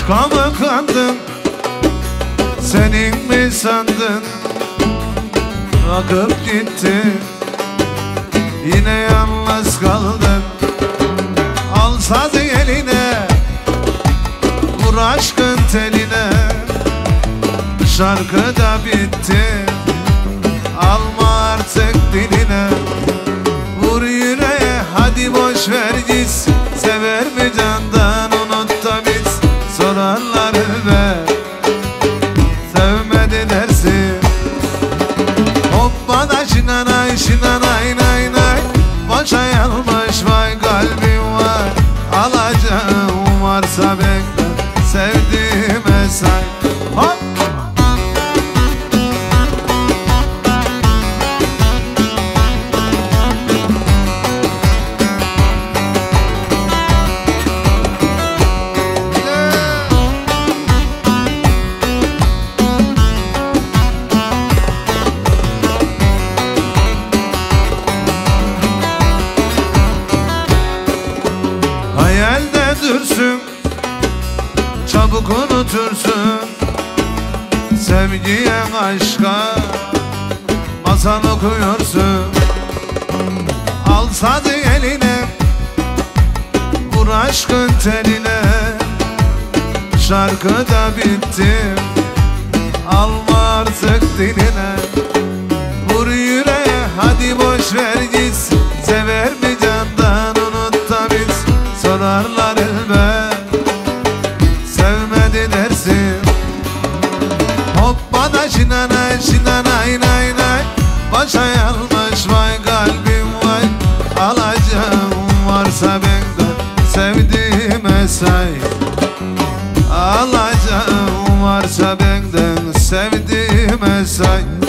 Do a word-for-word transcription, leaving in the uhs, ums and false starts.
Aşka mı kandın, senin mi sandın? Akıp gitti, yine yalnız kaldın. Al sazı eline, vur aşkın teline. Şarkı da bitti, alma artık diline. Vur yüreğe, hadi boş ver gitsin. Sever mi candan, unut da bitsin. Sorarlar be, sevmedi dersin. Hoppana şinanay şinanay nay nay. Boşa yanmış vay kalbim var. Alacağım varsa bekle, sevdiğime say. Hop! Hayalde dursun, çabuk unutursun. Sevgiye, aşka masal okuyorsun. Al sazı eline, vur aşkın teline. Şarkı da bitti, alma artık diline. Vur yüreğe, hadi boş ver gitsin. Sever mi candan, unut da bitsin. Sorarlar elbe, sevmedi dersin. Hoppana şinanay şinanay nay nay. Başa yanmış vay kalbim vay. Alacağım varsa benden, sevdiğime say. Alacağım varsa benden, sevdiğime say.